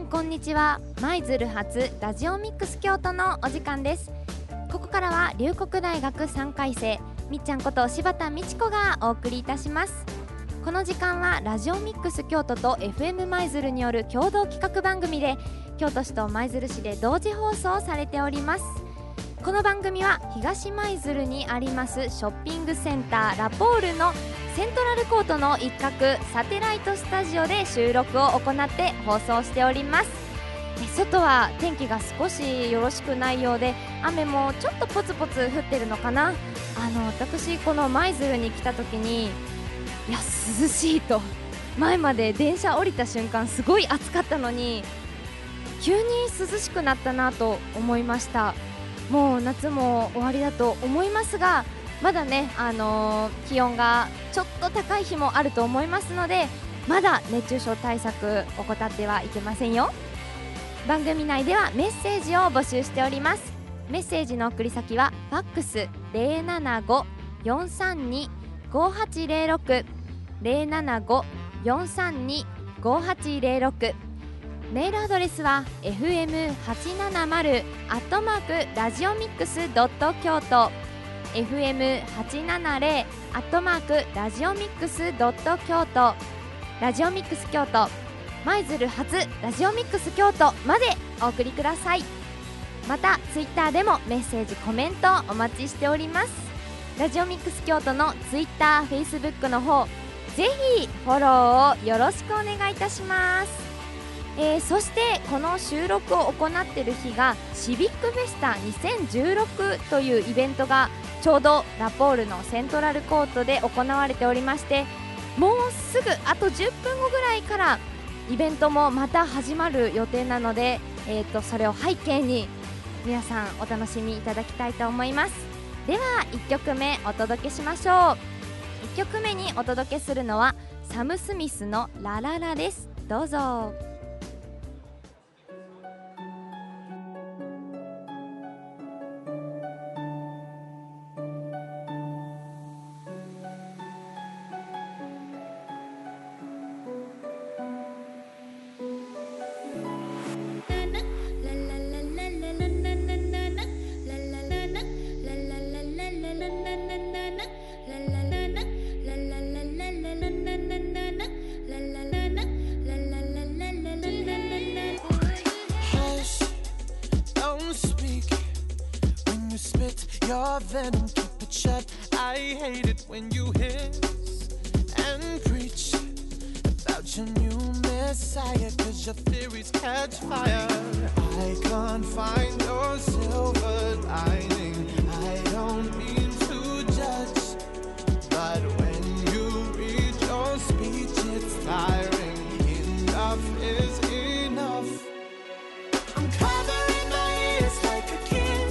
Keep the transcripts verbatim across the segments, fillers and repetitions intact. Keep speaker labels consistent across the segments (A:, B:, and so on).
A: んこんにちは。舞鶴発ラジオミックス京都のお時間です。ここからは龍谷大学さんかい生みっちゃんこと柴田美智子がお送りいたします。この時間はラジオミックス京都と エフエム 舞鶴による共同企画番組で京都市と舞鶴市で同時放送されております。この番組は東舞鶴にありますショッピングセンターラポールのセントラルコートの一角サテライトスタジオで収録を行って放送しております。外は天気が少しよろしくないようで雨もちょっとポツポツ降ってるのかな。あの私この舞鶴に来た時にいや涼しいと、前まで電車降りた瞬間すごい暑かったのに急に涼しくなったなと思いました。もう夏も終わりだと思いますがまだね、あのー、気温がちょっと高い日もあると思いますのでまだ熱中症対策怠ってはいけませんよ。番組内ではメッセージを募集しております。メッセージの送り先はファックス ゼロななご よんさんに ごはちゼロろく ゼロななご よんさんに ごはちゼロろく、メールアドレスは エフエムはちななまる アットマークラジオミックスドット京都 エフエムはちななゼロ アットマークラジオミックスドット京都、ラジオミックス京都舞鶴初ラジオミックス京都までお送りください。またツイッターでもメッセージコメントお待ちしております。ラジオミックス京都のツイッター、フェイスブックの方ぜひフォローをよろしくお願いいたします。えー、そしてこの収録を行っている日がシビックフェスタにせんじゅうろくというイベントがちょうどラポールのセントラルコートで行われておりまして、もうすぐあとじゅっぷんごぐらいからイベントもまた始まる予定なので、えー、とそれを背景に皆さんお楽しみいただきたいと思います。ではいっきょくめお届けしましょう。いっきょくめにお届けするのはサム・スミスのラララです。どうぞ。
B: Your venom, keep it shut. I hate it when you hiss and preach about your new messiah, cause your theories catch fire. I can't find your silver lining. I don't mean to judge, but when you read your speech it's tiring. Enough is enough. I'm covering my ears like a kid.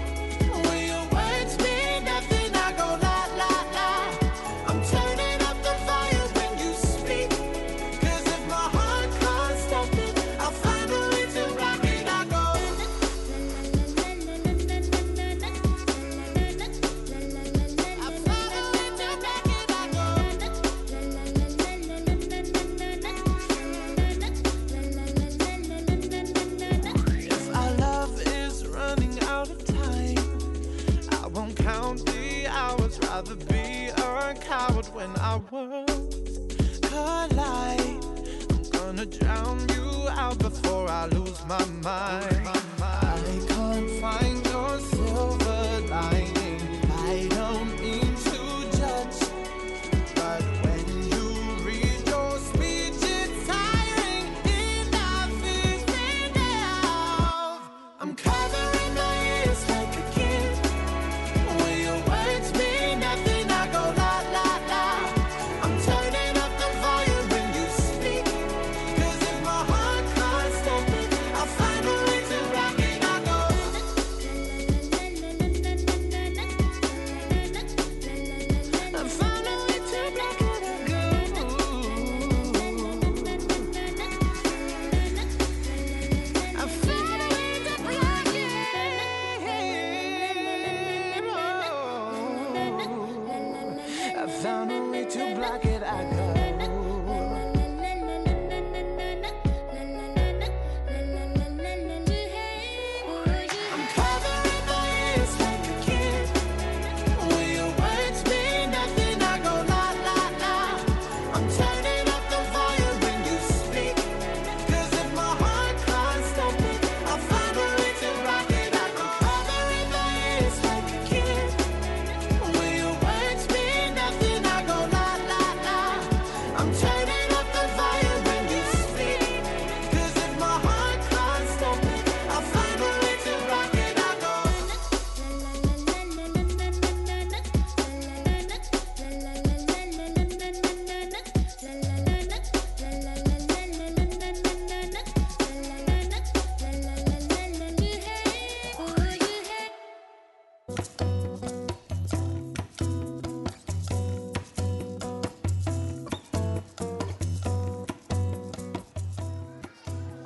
B: Rather be a coward when our worlds collide. I'm gonna drown you out before I lose my mind. I can't find your silver lining. I don't mean to judge, but when you read your speech it's tiring. Enough is enough. I'm covering my ears like a kid. Will your words mean nothing? I go la la la. I'm turning up the volume when you speak, cause if my heart can't stop it I'll find a way to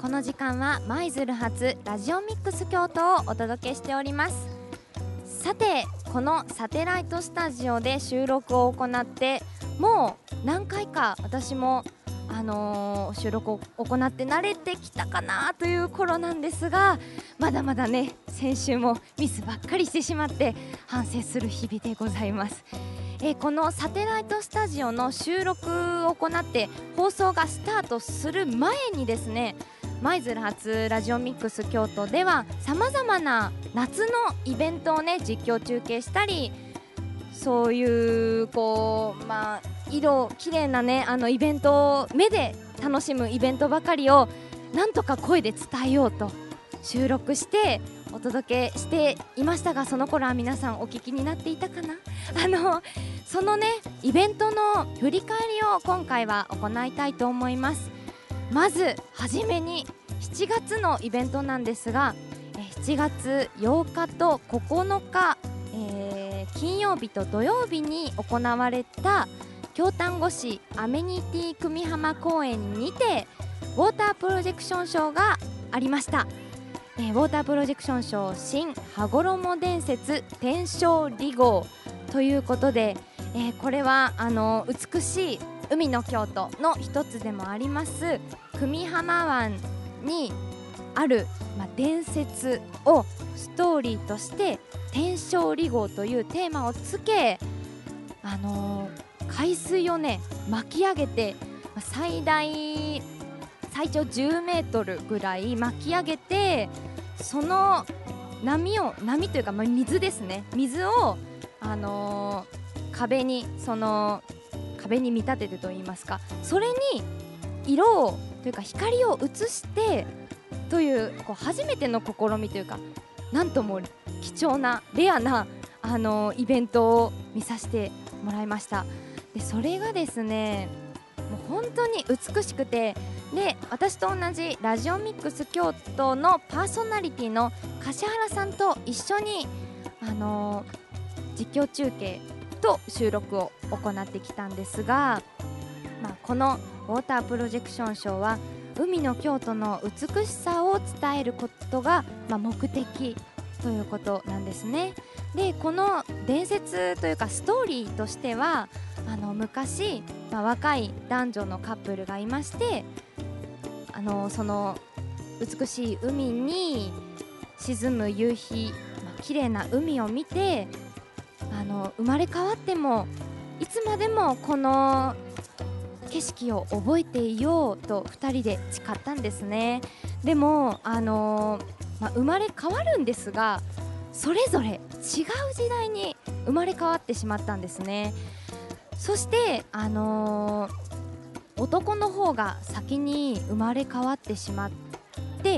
A: この時間は舞鶴発ラジオミックス京都をお届けしております。さて、このサテライトスタジオで収録を行ってもう何回か私もあのー、収録を行って慣れてきたかなという頃なんですが、まだまだね、先週もミスばっかりしてしまって反省する日々でございます。えー、このサテライトスタジオの収録を行って放送がスタートする前にですね、舞鶴発ラジオミックス京都ではさまざまな夏のイベントをね実況中継したり、そういうこうまあ色綺麗なねあのイベントを目で楽しむイベントばかりをなんとか声で伝えようと収録してお届けしていましたが、その頃は皆さんお聞きになっていたかな。あのそのねイベントの振り返りを今回は行いたいと思います。まずはじめにしちがつのイベントなんですが、しちがつようかとここのか、えー、金曜日と土曜日に行われた京丹後市アメニティ久美浜公園にてウォータープロジェクションショーがありました。えー、ウォータープロジェクションショー新羽衣伝説天正離号ということで、えー、これはあの美しい海の京都の一つでもあります久美浜湾にある、まあ、伝説をストーリーとして天正離号というテーマをつけ、あのー、海水をね巻き上げて最大最長じゅうメートルぐらい巻き上げて、その波を波というか、まあ、水ですね水を、あのー、壁にその壁に見立ててといいますか、それに色をというか光を映してという、こう初めての試みというか、なんとも貴重なレアな、あのー、イベントを見させてもらいました。でそれがですねもう本当に美しくて、で私と同じラジオミックス京都のパーソナリティの樫原さんと一緒に、あのー、実況中継と収録を行ってきたんですが、まあ、このウォータープロジェクションショーは海の京都の美しさを伝えることが、まあ、目的ということなんですね。でこの伝説というかストーリーとしては、あの昔、まあ、若い男女のカップルがいまして、あのその美しい海に沈む夕日、まあ、綺麗な海を見て、あの生まれ変わってもいつまでもこの景色を覚えていようとふたりで誓ったんですね。でも、あのーまあ、生まれ変わるんですが、それぞれ違う時代に生まれ変わってしまったんですね。そして、あのー、男の方が先に生まれ変わってしまって、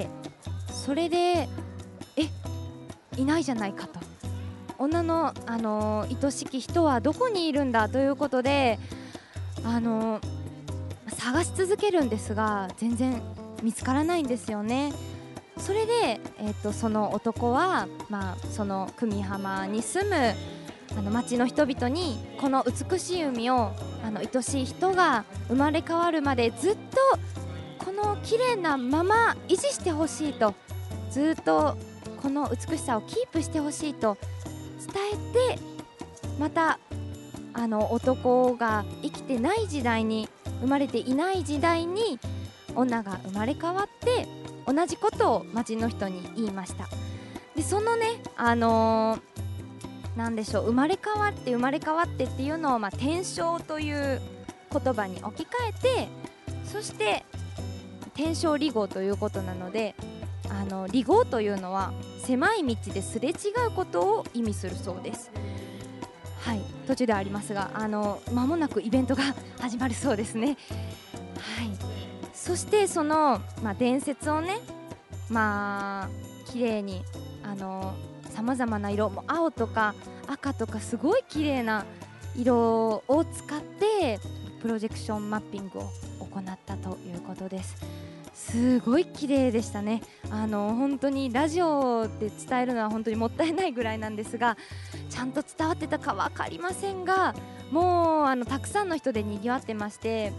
A: それでえいないじゃないかと、女の、あのー、愛しき人はどこにいるんだということで、あのー、探し続けるんですが全然見つからないんですよね。それで、えー、とその男は、まあ、その久美浜に住むあの町の人々にこの美しい海をあの愛しい人が生まれ変わるまでずっとこの綺麗なまま維持してほしいと、ずっとこの美しさをキープしてほしいと伝えて、またあの男が生きてない時代に、生まれていない時代に女が生まれ変わって同じことを町の人に言いました。でそのね、あのー、なんでしょう、生まれ変わって生まれ変わってっていうのを、まあ、天正という言葉に置き換えて、そして天正離合ということなので、あの離合というのは狭い道ですれ違うことを意味するそうです。はい、途中ではありますが、あの間もなくイベントが始まるそうですね。はい、そしてその、まあ、伝説をね、まあ綺麗にあのさまざまな色、も青とか赤とかすごい綺麗な色を使ってプロジェクションマッピングを行ったということです。すごい綺麗でしたね。あの本当にラジオで伝えるのは本当にもったいないぐらいなんですが、ちゃんと伝わってたか分かりませんが、もうあのたくさんの人でにぎわってまして、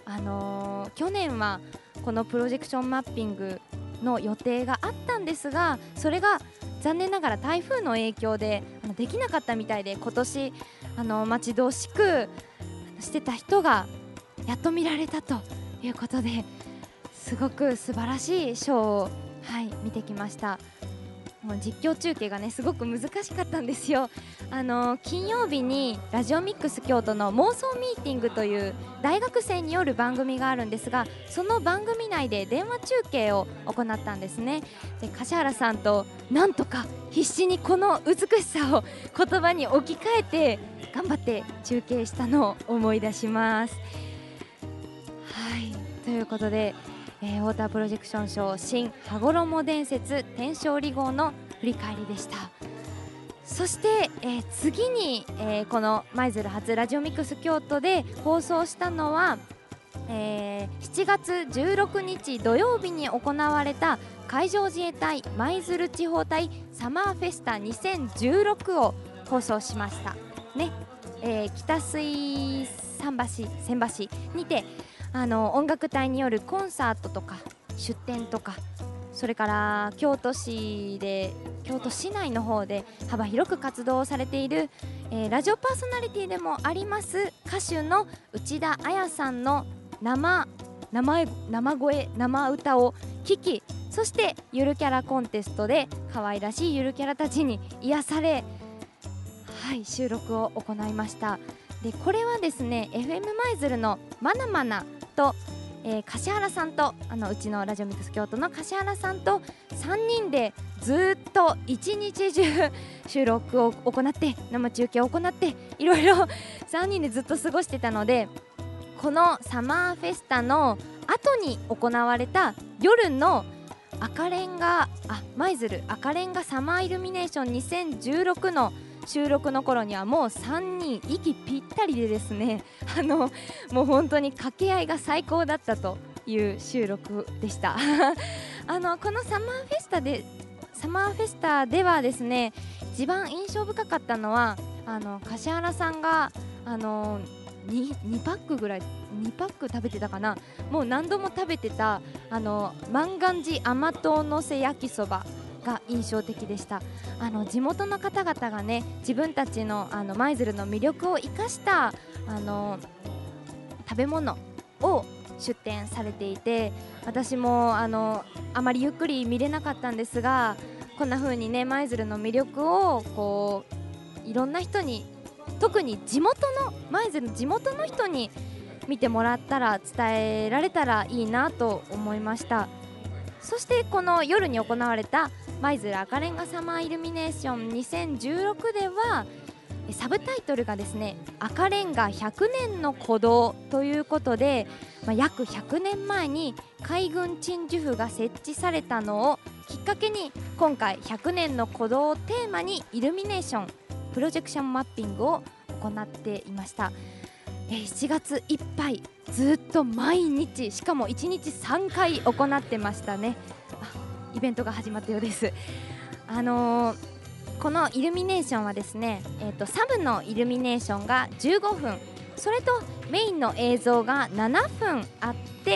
A: あのー、去年はこのプロジェクションマッピングの予定があったんですが、それが残念ながら台風の影響であのできなかったみたいで、今年あの待ち遠しくしてた人がやっと見られたということで、すごく素晴らしいショーを、はい、見てきました。もう実況中継がねすごく難しかったんですよ。あの金曜日にラジオミックス京都の妄想ミーティングという大学生による番組があるんですが、その番組内で電話中継を行ったんですね。で樫原さんとなんとか必死にこの美しさを言葉に置き換えて頑張って中継したのを思い出します。はい、ということで、えー、ウォータープロジェクションショー新羽衣伝説天勝利号の振り返りでした。そして、えー、次に、えー、この舞鶴初ラジオミックス京都で放送したのは、えー、しちがつじゅうろくにち土曜日に行われた海上自衛隊舞鶴地方隊サマーフェスタにせんじゅうろくを放送しましたね。えー、北水桟橋千橋にてあの音楽隊によるコンサートとか出展とか、それから京都市で京都市内の方で幅広く活動をされている、えー、ラジオパーソナリティでもあります歌手の内田彩さんの生生生声生歌を聴き、そしてゆるキャラコンテストで可愛らしいゆるキャラたちに癒され、はい、収録を行いました。でこれはですね エフエム 舞鶴のまなまなと、えー、樫原さんとあのうちのラジオミックス京都の樫原さんとさんにんでずっと一日中収録を行って生中継を行っていろいろさんにんでずっと過ごしてたので、このサマーフェスタの後に行われた夜の赤レンガあ舞鶴赤レンガサマーイルミネーションにせんじゅうろくの収録の頃にはもうさんにん息ぴったりでですね、あのもう本当に掛け合いが最高だったという収録でしたあのこのサマーフェスタでサマーフェスタではですね、一番印象深かったのはあの樫原さんがあの 2, にパックぐらいにパック食べてたかな、もう何度も食べてたあの万願寺甘党のせ焼きそばが印象的でした。あの地元の方々がね自分たちのあの舞鶴の魅力を生かしたあの食べ物を出店されていて、私もあのあまりゆっくり見れなかったんですが、こんな風にね舞鶴の魅力をこういろんな人に、特に地元の舞鶴の地元の人に見てもらったら伝えられたらいいなと思いました。そしてこの夜に行われた舞鶴赤レンガサマーイルミネーションにせんじゅうろくではサブタイトルがですね赤レンガひゃくねんの鼓動ということで、まあ、約ひゃくねんまえに海軍鎮守府が設置されたのをきっかけに、今回ひゃくねんの鼓動をテーマにイルミネーションプロジェクションマッピングを行っていました。えー、しちがついっぱいずっと毎日、しかもいちにちさんかい行ってましたね。あ、イベントが始まったようです。あのー、このイルミネーションはですね、えーと、サブのイルミネーションがじゅうごふん、それとメインの映像がななふんあって、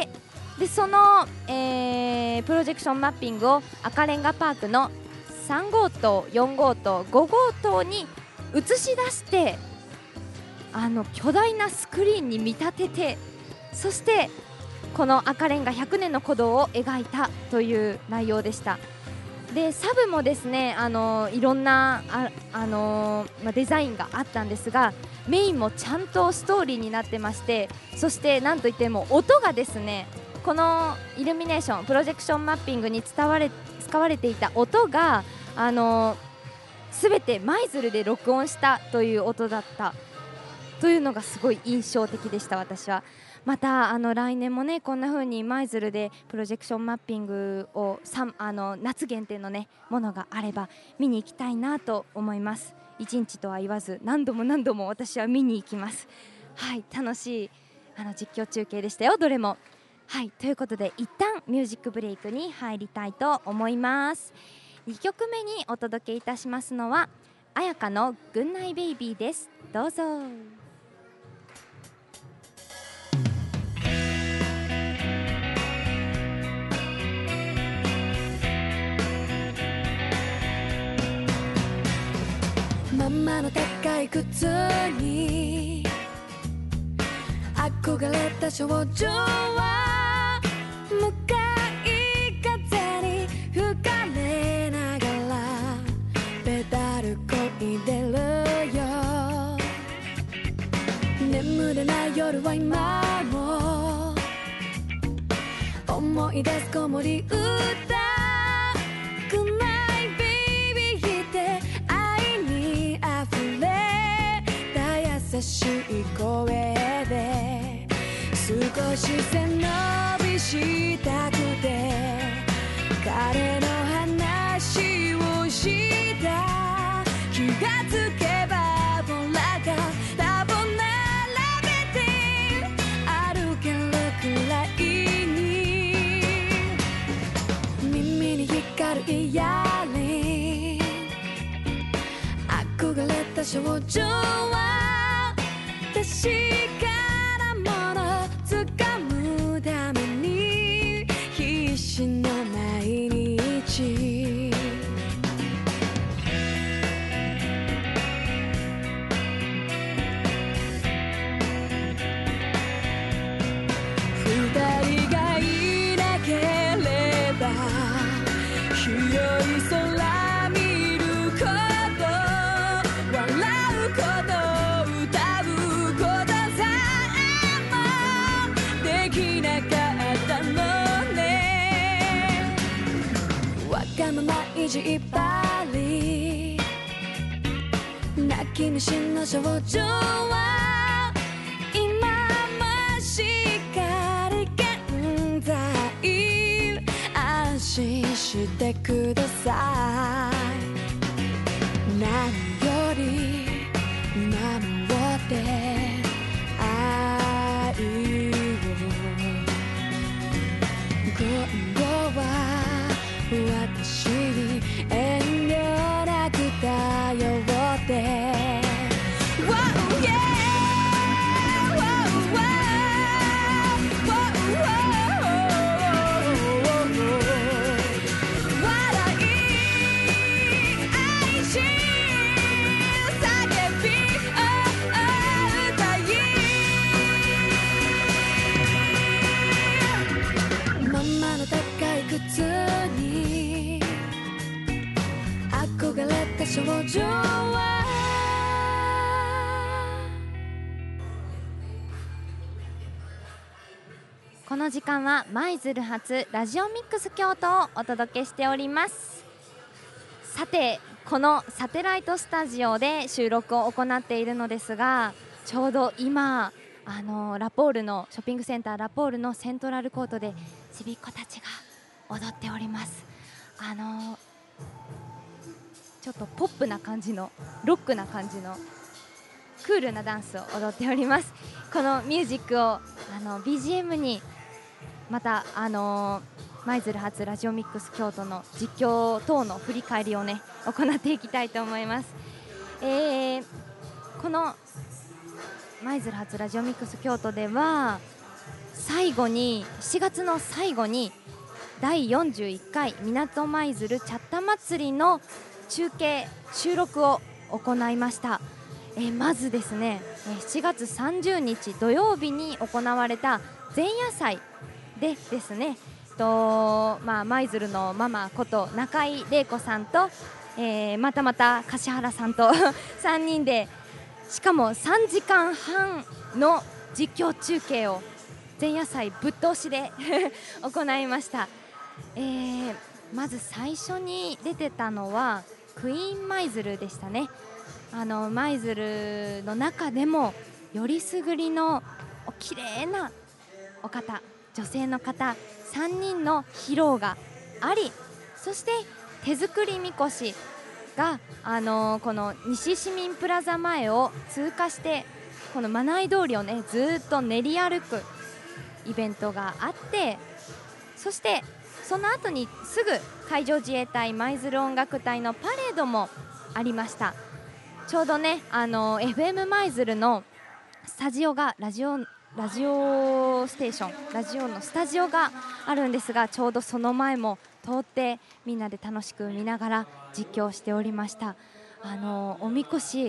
A: でその、えー、プロジェクションマッピングを赤レンガパークのさん号棟、よん号棟、ご号棟に映し出して、あの巨大なスクリーンに見立てて、そしてこの赤レンガひゃくねんの鼓動を描いたという内容でした。でサブもですね、あのいろんなあ、あのまあ、デザインがあったんですが、メインもちゃんとストーリーになってまして、そしてなんといっても音がですね、このイルミネーションプロジェクションマッピングに伝われ使われていた音があの全て舞鶴で録音したという音だったというのがすごい印象的でした。私はまたあの来年もねこんな風に舞鶴でプロジェクションマッピングをさあの夏限定のねものがあれば見に行きたいなと思います。一日とは言わず何度も何度も私は見に行きます。はい、楽しいあの実況中継でしたよ、どれも。はい、ということで一旦ミュージックブレイクに入りたいと思います。にきょくめにお届けいたしますのは彩香のグンナイベイビーです。どうぞ。
C: 靴に憧れた少女は向かい風に吹かれながらペダルこいでるよ。眠れない夜は今も思い出す子守歌。Good night baby って愛にあふれた優しい声で少し背伸びしたくて彼の話をした気がつけばボラが多分並べて歩けるくらいに耳に光るイヤリング憧れた少女は確かなもの掴むために必死の毎日。二人がいなければ広い空見ること笑うこと歌うことさえもできなかったのね。わがまま意地いっぱり泣き虫の少女は今もしっかり現在安心してください。何より守って愛を今後は私に遠慮なく頼って Wow, yeah! Wow, wow! Wow, wow! 笑い愛し叫び歌いママの高い靴に憧れた少女は
A: この時間は舞鶴発ラジオミックス京都をお届けしております。さてこのサテライトスタジオで収録を行っているのですが、ちょうど今あのラポールのショッピングセンターラポールのセントラルコートでちびっ子たちが踊っております。あのちょっとポップな感じのロックな感じのクールなダンスを踊っております。このミュージックをあの ビージーエム にまたあの舞鶴発ラジオミックス京都の実況等の振り返りをね行っていきたいと思います。えー、この舞鶴発ラジオミックス京都では最後にしちがつの最後にだいよんじゅういっかい港舞鶴チャッタ祭りの中継収録を行いました。えー、まずですねしちがつさんじゅうにち土曜日に行われた前夜祭でですねと、まあ、舞鶴のママこと中井玲子さんと、えー、またまた柏原さんとさんにんでしかもさんじかんはんの実況中継を前夜祭ぶっ通しで行いました。えー、まず最初に出てたのはクイーン舞鶴でしたね。あの舞鶴の中でもよりすぐりのお綺麗なお方女性の方さんにんの披露があり、そして手作りみこしが、あのー、この西市民プラザ前を通過してこの真名井通りをねずっと練り歩くイベントがあって、そしてその後にすぐ海上自衛隊舞鶴音楽隊のパレードもありました。ちょうどね、あの エフエム 舞鶴のスタジオがラジオラジオステーションラジオのスタジオがあるんですが、ちょうどその前も通ってみんなで楽しく見ながら実況しておりました。あのおみこし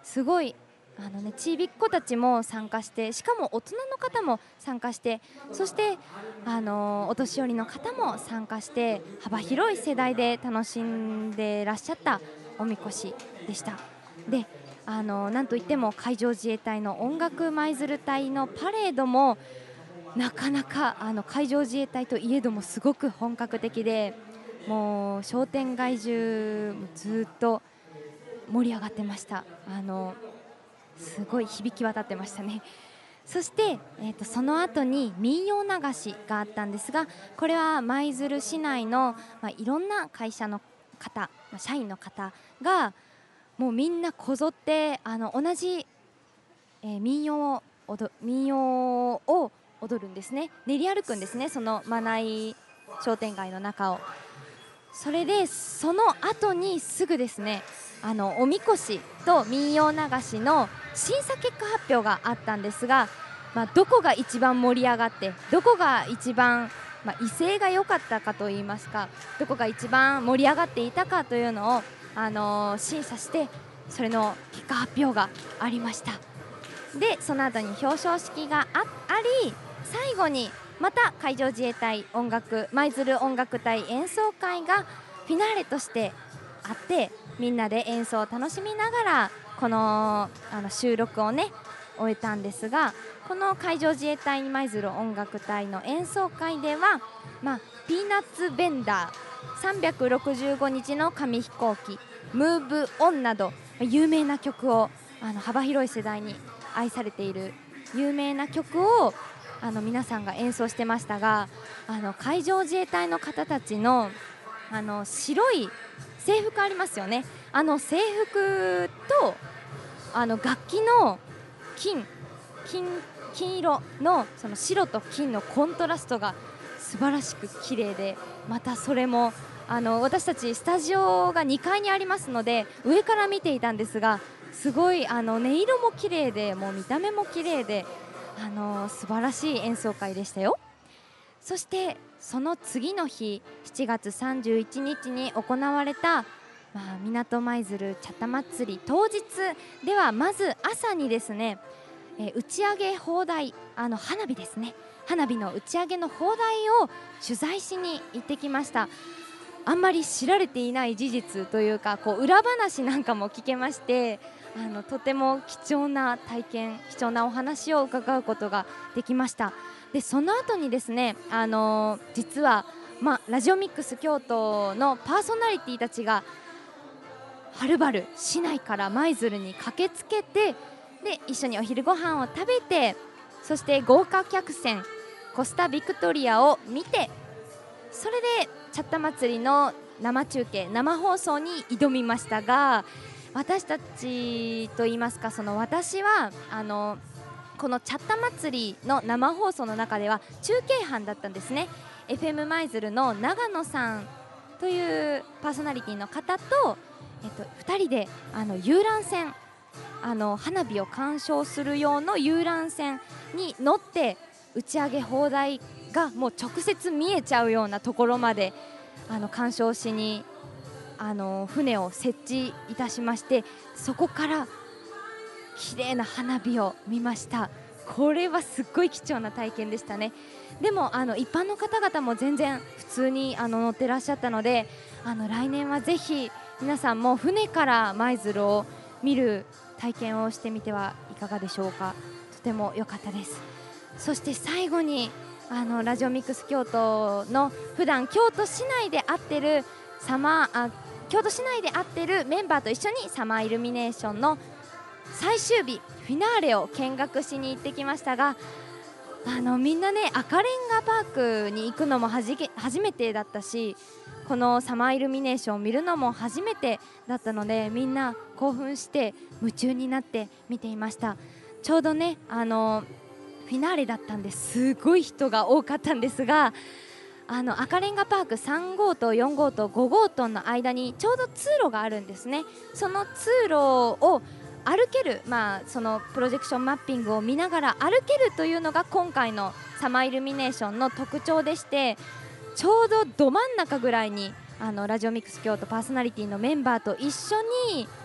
A: すごいあの、ね、ちびっ子たちも参加して、しかも大人の方も参加して、そしてあのお年寄りの方も参加して、幅広い世代で楽しんでらっしゃったおみこしでした。であのなんといっても海上自衛隊の音楽舞鶴隊のパレードもなかなかあの海上自衛隊といえどもすごく本格的で、もう商店街中ずっと盛り上がってました。あのすごい響き渡ってましたね。そして、えー、とその後に民謡流しがあったんですが、これは舞鶴市内の、まあ、いろんな会社の方、社員の方がもうみんなこぞってあの同じ、えー、民謡を踊民謡を踊るんですね。練り歩くんですね、その真内商店街の中を。それでその後にすぐですね、あのおみこしと民謡流しの審査結果発表があったんですが、まあ、どこが一番盛り上がってどこが一番、まあ、威勢が良かったかといいますか、どこが一番盛り上がっていたかというのを、あのー、審査して、それの結果発表がありました。でその後に表彰式が あ, あり最後にまた海上自衛隊音楽舞鶴音楽隊演奏会がフィナーレとしてあって、みんなで演奏を楽しみながらこの、あの収録をね終えたんですが、この海上自衛隊舞鶴音楽隊の演奏会では、まあ、ピーナッツベンダー、さんびゃくろくじゅうごにちの紙飛行機、ムーブオンなど有名な曲を、あの幅広い世代に愛されている有名な曲をあの皆さんが演奏してましたが、あの海上自衛隊の方たちの、あの白い制服ありますよね。あの制服とあの楽器の金金金色のその白と金のコントラストが素晴らしく綺麗で、またそれもあの私たちスタジオがにかいにありますので上から見ていたんですが、すごいあの音色も綺麗で、もう見た目も綺麗で、あの素晴らしい演奏会でしたよ。そしてその次の日しちがつさんじゅういちにちに行われた、まあ、港舞鶴茶田祭り当日では、まず朝にですね、えー、打ち上げ砲台、あの花火ですね、花火の打ち上げの砲台を取材しに行ってきました。あんまり知られていない事実というか、こう裏話なんかも聞けまして、あのとても貴重な体験、貴重なお話を伺うことができました。でその後にですね、あのー、実は、まあ、ラジオミックス京都のパーソナリティたちがはるばる市内から舞鶴に駆けつけて、で一緒にお昼ご飯を食べて、そして豪華客船コスタビクトリアを見て、それで茶田祭りの生中継生放送に挑みましたが、私たちといいますか、その私はあのこの茶田祭りの生放送の中では中継班だったんですね。 エフエム 舞鶴の長野さんというパーソナリティの方と、えっと、ふたりであの遊覧船、あの花火を鑑賞する用の遊覧船に乗って打ち上げ砲台がもう直接見えちゃうようなところまであの鑑賞しにあの船を設置いたしまして、そこから綺麗な花火を見ました。これはすっごい貴重な体験でしたね。でもあの一般の方々も全然普通にあの乗ってらっしゃったので、あの来年はぜひ皆さんも船から舞鶴を見る体験をしてみてはいかがでしょうか。とても良かったです。そして最後にあのラジオミックス京都の普段京都市内で会ってるサマーあ京都市内で会ってるメンバーと一緒にサマーイルミネーションの最終日フィナーレを見学しに行ってきましたが、あのみんなね赤レンガパークに行くのもはじけ初めてだったし、このサマーイルミネーションを見るのも初めてだったので、みんな興奮して夢中になって見ていました。ちょうどねあのフィナーレだったんですごい人が多かったんですが、あの赤レンガパークさん号棟よん号棟ご号棟の間にちょうど通路があるんですね。その通路を歩ける、まあ、そのプロジェクションマッピングを見ながら歩けるというのが今回のサマーイルミネーションの特徴でして、ちょうどど真ん中ぐらいにあのラジオミックス京都パーソナリティのメンバーと一緒に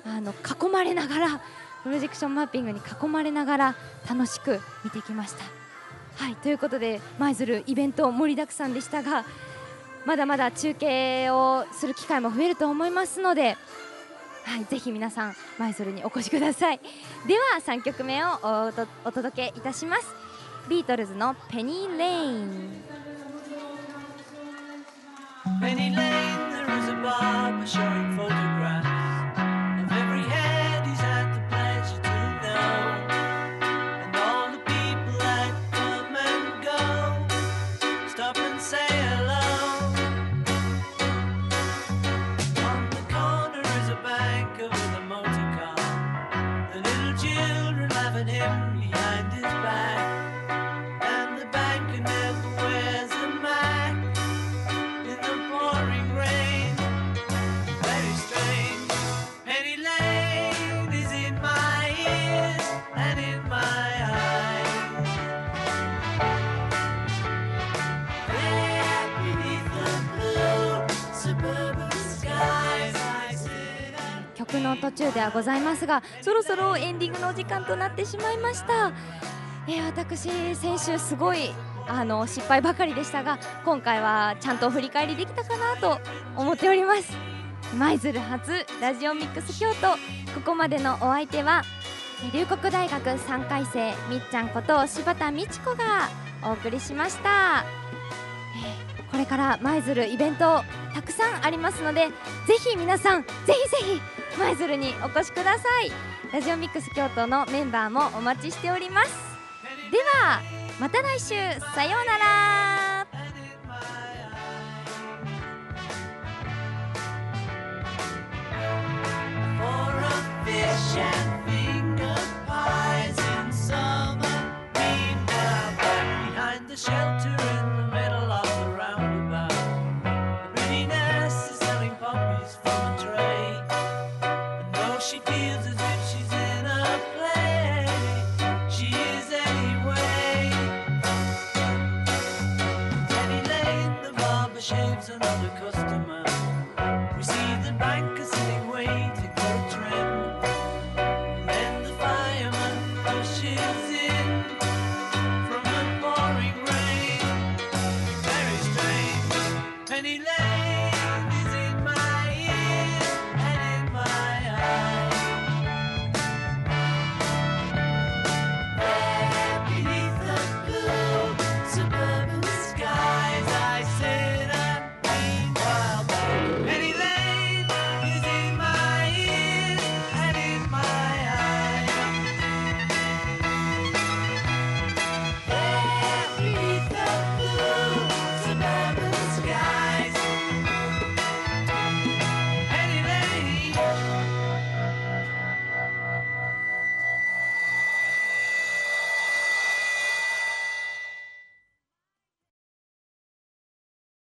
A: あの囲まれながらプロジェクションマッピングに囲まれながら楽しく見てきました。はい、ということで舞鶴イベント盛りだくさんでしたが、まだまだ中継をする機会も増えると思いますので、はい、ぜひ皆さん舞鶴にお越しください。ではさんきょくめを お, とお届けいたします。ビートルズのペニー・レイン。
D: Penny Lane, there is a barber showing photographs of every head he's had the pleasure to know, and all the people that come and go stop and say hello. On the corner is a banker with a motor car, the little children laugh at him behind his back, and the banker never wears a mask in the pouring rain. Very strange. Penny Lane is in my ears and in my eyes. There beneath the blue suburban skies, I sit and
A: 曲の途中ではございますが、そろそろエンディングのお時間となってしまいました。えー、私先週すごいあの失敗ばかりでしたが、今回はちゃんと振り返りできたかなと思っております。舞鶴初ラジオミックス京都、ここまでのお相手は龍谷大学さんかい生みっちゃんこと柴田美智子がお送りしました。えーこれから舞鶴イベントたくさんありますので、ぜひ皆さんぜひぜひ舞鶴にお越しください。ラジオミックス京都のメンバーもお待ちしております。ではまた来週、さようなら。
D: for a fish and finger pies in summer. Meanwhile, back behind the shelter in the middle of the roundabout, the pretty nurse is selling poppies from a tray. And though she feels as if she's in a play, she is anyway. Penny Lane, the barber shaves another customer. We see the banker sitting waiting for a trim, and then the fireman pushes in from the pouring rain. Very strange. Penny Lane.